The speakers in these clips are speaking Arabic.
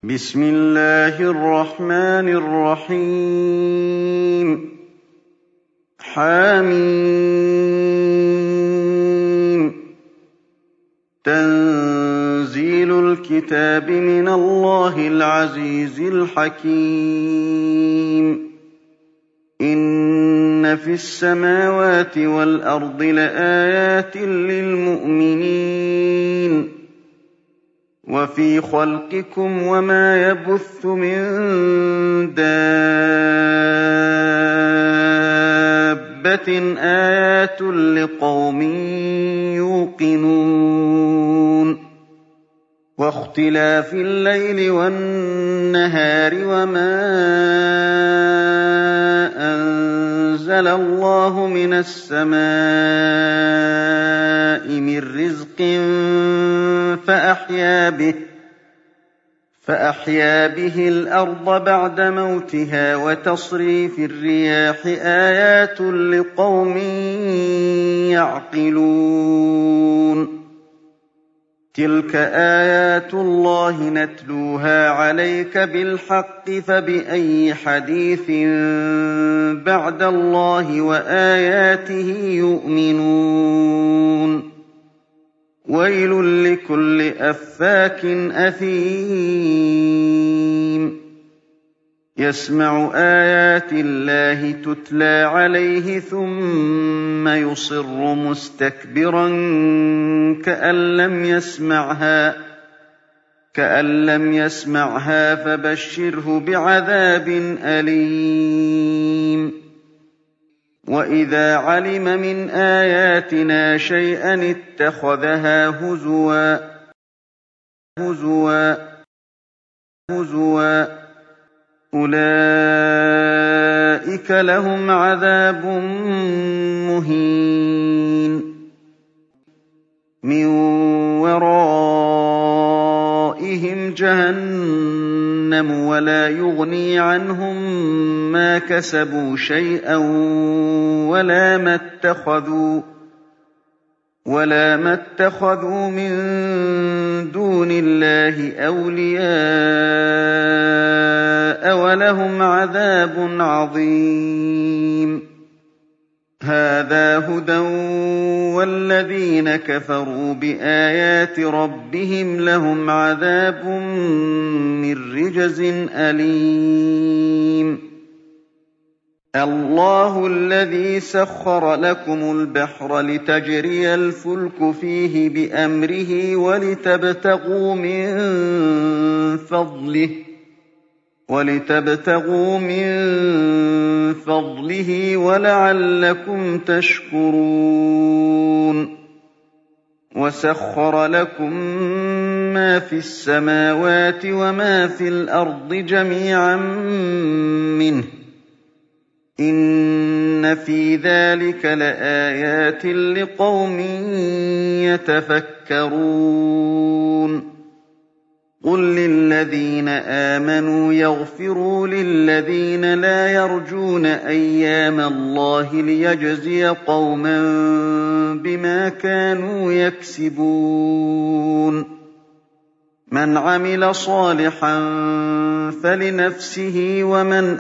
بسم الله الرحمن الرحيم حم تنزيل الكتاب من الله العزيز الحكيم إن في السماوات والأرض لآيات للمؤمنين وفي خلقكم وما يبث من دابة آيات لقوم يوقنون واختلاف الليل والنهار وما أنزل الله من السماء من رزق فأحيا به الأرض بعد موتها وتصريف الرياح آيات لقوم يعقلون تلك آيات الله نتلوها عليك بالحق فبأي حديث بعد الله وآياته يؤمنون ويل لكل أفاك أثيم يسمع آيات الله تتلى عليه ثم يصر مستكبرا كأن لم يسمعها فبشره بعذاب أليم وإذا علم من آياتنا شيئا اتخذها هزوا أولئك لهم عذاب مهين من ورائهم جهنم ولا يغني عنهم ما كسبوا شيئا ولا ما اتخذوا من دون الله أولياء ولهم عذاب عظيم هذا هدى والذين كفروا بآيات ربهم لهم عذاب من رجز أليم الله الذي سخر لكم البحر لتجري الفلك فيه بأمره ولتبتغوا من فضله ولعلكم تشكرون وسخر لكم ما في السماوات وما في الأرض جميعا منه إن في ذلك لآيات لقوم يتفكرون قل للذين آمنوا يغفروا للذين لا يرجون أيام الله ليجزي قوما بما كانوا يكسبون من عمل صالحا فلنفسه ومن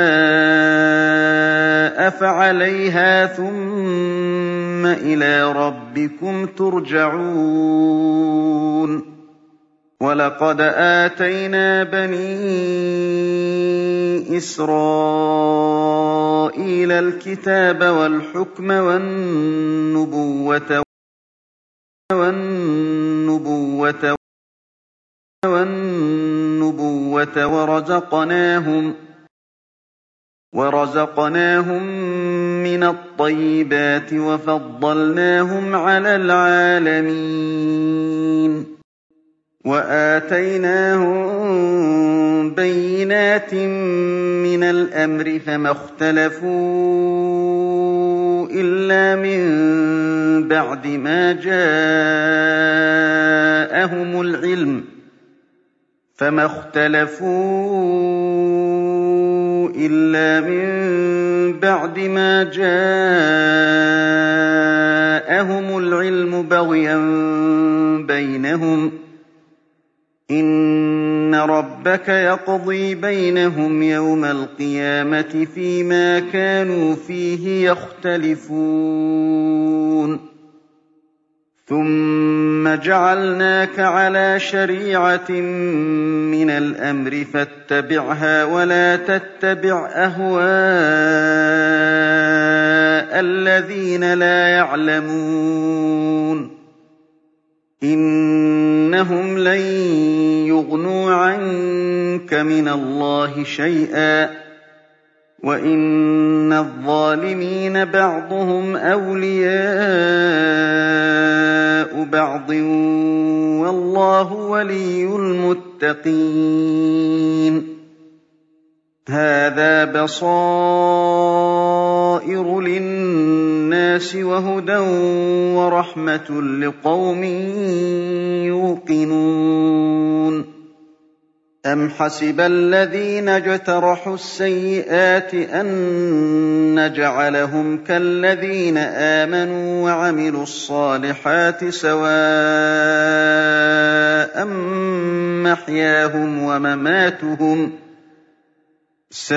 أساء فعليها ثم إلى ربكم ترجعون ولقد آتينا بني إسرائيل الكتاب والحكم والنبوة ورزقناهم من الطيبات وفضلناهم على العالمين وآتيناهم بينات من الأمر فما اختلفوا إلا من بعد ما جاءهم العلم بغيا بينهم إن ربك رَبَّكَ يَقْضِي بَيْنَهُمْ يَوْمَ الْقِيَامَةِ فِيمَا كَانُوا فِيهِ يَخْتَلِفُونَ ثُمَّ جَعَلْنَاكَ عَلَىٰ شَرِيعَةٍ مِّنَ الْأَمْرِ فَاتَّبِعْهَا وَلَا تَتَّبِعْ أَهْوَاءَ الَّذِينَ لَا يَعْلَمُونَ إِنَّهُمْ لَن يُغْنُوا عَنكَ مِنَ اللَّهِ شَيْئًا وَإِنَّ الظَّالِمِينَ بَعْضُهُمْ أَوْلِيَاءُ بَعْضٍ وَاللَّهُ وَلِيُّ الْمُتَّقِينَ هَٰذَا بَصَائِرُ لِلنَّاسِ وَهُدًى وَرَحْمَةٌ لِّقَوْمٍ يُوقِنُونَ أَمْ حَسِبَ الَّذِينَ اجْتَرَحُوا السَّيِّئَاتِ أَن نَّجْعَلَهُمْ كَالَّذِينَ آمَنُوا وَعَمِلُوا الصَّالِحَاتِ سَوَاءً مَّحْيَاهُمْ وَمَمَاتُهُمْ ۚ سَاءَ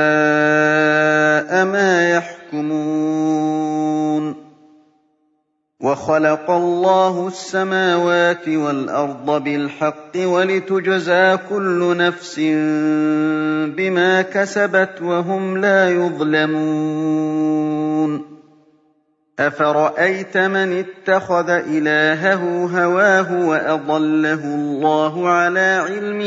مَا يَحْكُمُونَ وَخَلَقَ اللَّهُ السَّمَاوَاتِ وَالْأَرْضَ بِالْحَقِّ وَلِتُجْزَىٰ كُلُّ نَفْسٍ بِمَا كَسَبَتْ وَهُمْ لَا يُظْلَمُونَ أَفَرَأَيْتَ مَنِ اتَّخَذَ إِلَٰهَهُ هَوَاهُ وَأَضَلَّهُ اللَّهُ عَلَىٰ عِلْمٍ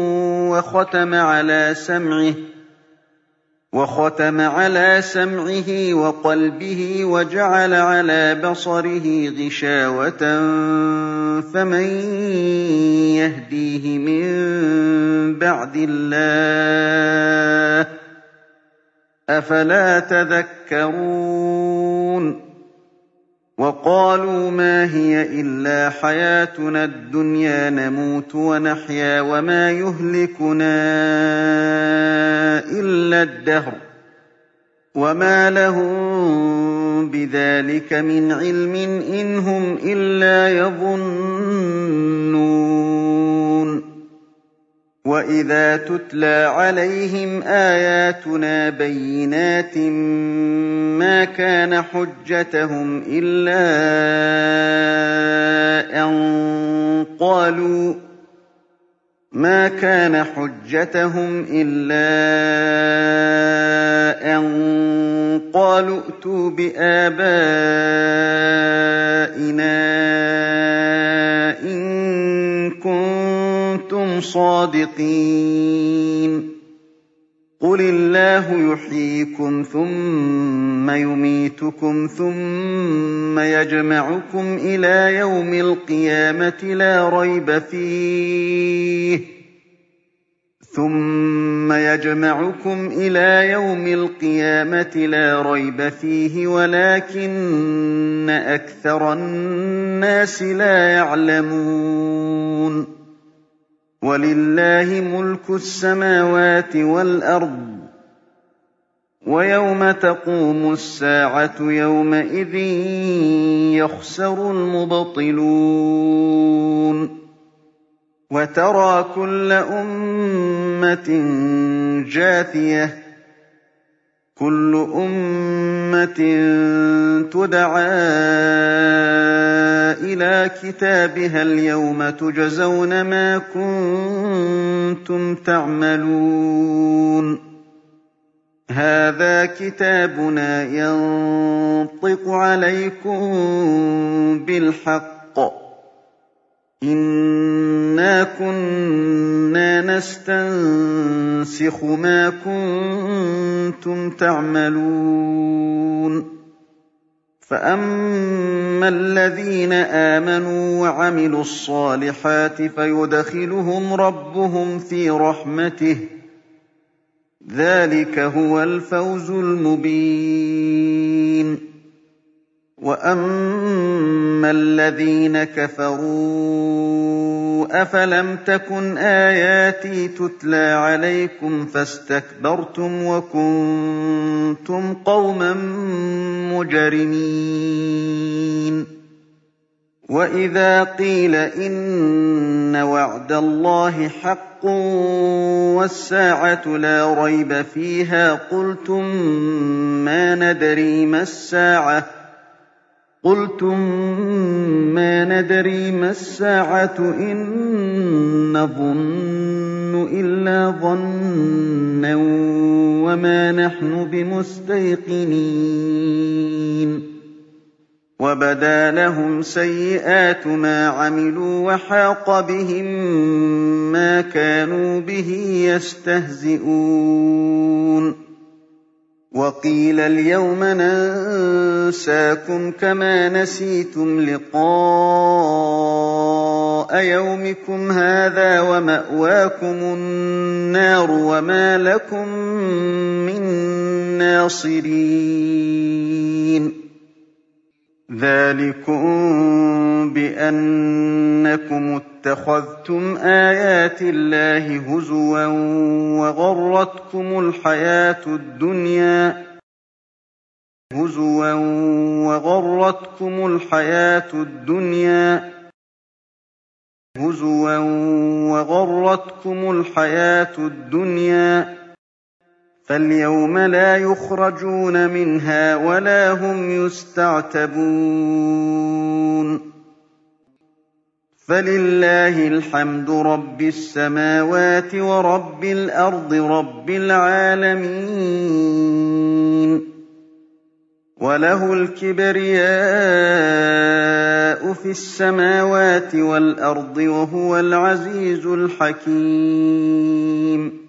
وَخَتَمَ عَلَىٰ سَمْعِهِ وَقَلْبِهِ وَجَعَلَ عَلَىٰ بَصَرِهِ غِشَاوَةً فَمَن يَهْدِيهِ مِن بَعْدِ اللَّهِ ۚ أَفَلَا تَذَكَّرُونَ وَقَالُوا مَا هِيَ إِلَّا حَيَاتُنَا الدُّنْيَا نَمُوتُ وَنَحْيَا وَمَا يُهْلِكُنَا إِلَّا الدَّهْرُ ۚ وَمَا لَهُم بِذَٰلِكَ مِنْ عِلْمٍ إِنْ هُمْ إِلَّا يَظُنُّونَ وَإِذَا تُتْلَىٰ عَلَيْهِمْ آيَاتُنَا بَيِّنَاتٍ مَّا كَانَ حُجَّتَهُمْ إِلَّا أَن قَالُوا ائْتُوا بِآبَائِنَا إِن كُنتُمْ صَادِقِينَ قُلِ اللَّهُ يُحْيِيكُمْ ثُمَّ يُمِيتُكُمْ ثُمَّ يَجْمَعُكُمْ إِلَىٰ يَوْمِ الْقِيَامَةِ لَا رَيْبَ فِيهِ وَلَٰكِنَّ أَكْثَرَ النَّاسِ لَا يَعْلَمُونَ وَلِلَّهِ مُلْكُ السَّمَاوَاتِ وَالْأَرْضِ ۚ وَيَوْمَ تَقُومُ السَّاعَةُ يَوْمَئِذٍ يَخْسَرُ الْمُبْطِلُونَ وَتَرَىٰ كُلَّ أُمَّةٍ جَاثِيَةً ۚ كُلُّ أُمَّةٍ تُدْعَىٰ إِلَىٰ كِتَابِهَا الْيَوْمَ تُجْزَوْنَ مَا كُنتُمْ تَعْمَلُونَ هَٰذَا كِتَابُنَا يَنطِقُ عَلَيْكُم بِالْحَقِّ ۚ إِنَّا كُنَّا نَسْتَنسِخُ مَا كُنتُمْ تَعْمَلُونَ فَأَمَّا الَّذِينَ آمَنُوا وَعَمِلُوا الصَّالِحَاتِ فَيُدْخِلُهُمْ رَبُّهُمْ فِي رَحْمَتِهِ ۚ ذَٰلِكَ هُوَ الْفَوْزُ الْمُبِينُ وَأَمَّا الَّذِينَ كَفَرُوا أَفَلَمْ تَكُنْ آيَاتِي تُتْلَىٰ عَلَيْكُمْ فَاسْتَكْبَرْتُمْ وَكُنتُمْ قَوْمًا مُّجْرِمِينَ وَإِذَا قِيلَ إِنَّ وَعْدَ اللَّهِ حَقٌّ وَالسَّاعَةُ لَا رَيْبَ فِيهَا قُلْتُم مَّا نَدْرِي مَا السَّاعَةُ إِن نَّظُنُّ إِلَّا ظَنًّا وَمَا نَحْنُ بِمُسْتَيْقِنِينَ وَبَدَا لَهُمْ سَيِّئَاتُ مَا عَمِلُوا وَحَاقَ بِهِم مَّا كَانُوا بِهِ يَسْتَهْزِئُونَ وَقِيلَ الْيَوْمَ نَنسَاكُمْ كَمَا نَسِيتُمْ لِقَاءَ يَوْمِكُمْ هَٰذَا وَمَأْوَاكُمُ النَّارُ وَمَا لَكُم مِّن نَّاصِرِينَ ذَٰلِكُم بِأَنَّكُمُ اتَّخَذْتُمْ آيَاتِ اللَّهِ هُزُوًا وَغَرَّتْكُمُ الْحَيَاةُ الدُّنْيَا فَالْيَوْمَ لَا يُخْرَجُونَ مِنْهَا وَلَا هُمْ يُسْتَعْتَبُونَ فَلِلَّهِ الْحَمْدُ رَبِّ السَّمَاوَاتِ وَرَبِّ الْأَرْضِ رَبِّ الْعَالَمِينَ وَلَهُ الْكِبْرِيَاءُ فِي السَّمَاوَاتِ وَالْأَرْضِ ۖ وَهُوَ الْعَزِيزُ الْحَكِيمُ